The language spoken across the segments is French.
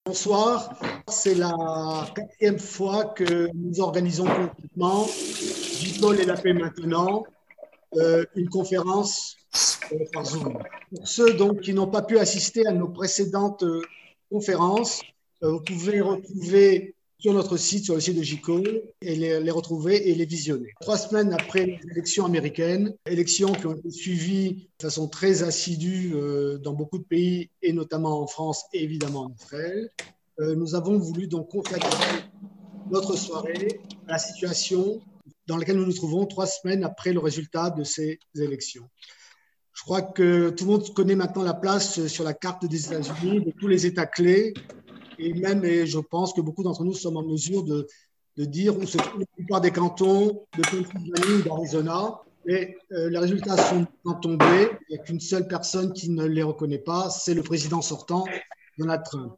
Bonsoir, c'est la quatrième fois que nous organisons concrètement, J-Call et la paix maintenant, une conférence par Zoom. Pour ceux donc, qui n'ont pas pu assister à nos précédentes conférences, vous pouvez retrouver sur notre site, sur le site de J-Call, et les retrouver et les visionner. 3 semaines après les élections américaines, élections qui ont été suivies de façon très assidue dans beaucoup de pays, et notamment en France et évidemment en Israël, nous avons voulu donc consacrer notre soirée à la situation dans laquelle nous nous trouvons 3 semaines après le résultat de ces élections. Je crois que tout le monde connaît maintenant la place sur la carte des États-Unis de tous les États clés. Et même, et je pense que beaucoup d'entre nous sommes en mesure de dire où se trouvent la plupart des cantons de Pennsylvanie ou d'Arizona. Et les résultats sont tombés. Il n'y a qu'une seule personne qui ne les reconnaît pas, c'est le président sortant, Donald Trump.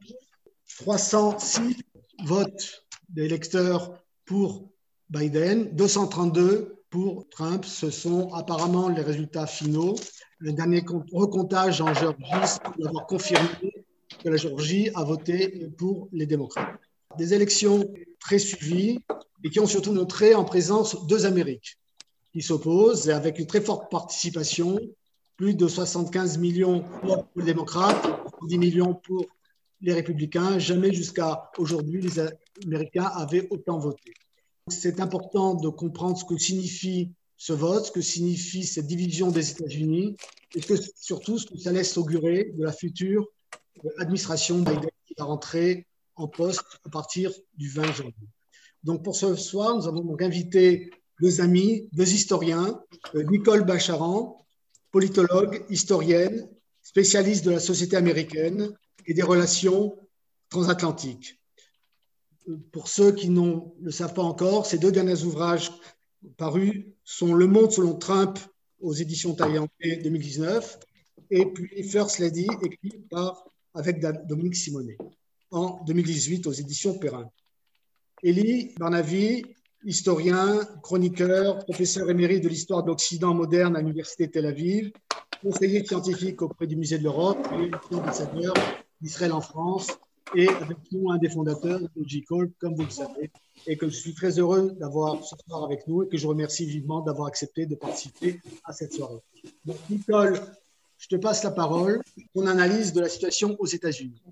306 votes d'électeurs pour Biden, 232 pour Trump. Ce sont apparemment les résultats finaux. Le dernier recomptage en Géorgie semble avoir confirmé que la Géorgie a voté pour les démocrates. Des élections très suivies et qui ont surtout montré en présence deux Amériques qui s'opposent et avec une très forte participation, plus de 75 millions pour les démocrates, 10 millions pour les républicains. Jamais jusqu'à aujourd'hui les Américains avaient autant voté. C'est important de comprendre ce que signifie ce vote, ce que signifie cette division des États-Unis et surtout ce que ça laisse augurer de la future administration Biden qui va rentrer en poste à partir du 20 janvier. Donc pour ce soir, nous avons donc invité deux amis, deux historiens, Nicole Bacharan, politologue, historienne, spécialiste de la société américaine et des relations transatlantiques. Pour ceux qui ne le savent pas encore, ces deux derniers ouvrages parus sont Le Monde selon Trump aux éditions Taillandé 2019 et puis First Lady, écrit avec Dominique Simonet en 2018 aux éditions Perrin. Elie Barnavi, historien, chroniqueur, professeur émérite de l'histoire de l'Occident moderne à l'Université de Tel Aviv, conseiller scientifique auprès du Musée de l'Europe et ambassadeur d'Israël en France et avec nous un des fondateurs de J-Call, comme vous le savez, et que je suis très heureux d'avoir ce soir avec nous et que je remercie vivement d'avoir accepté de participer à cette soirée. Donc, Nicole, je te passe la parole pour une analyse de la situation aux États-Unis.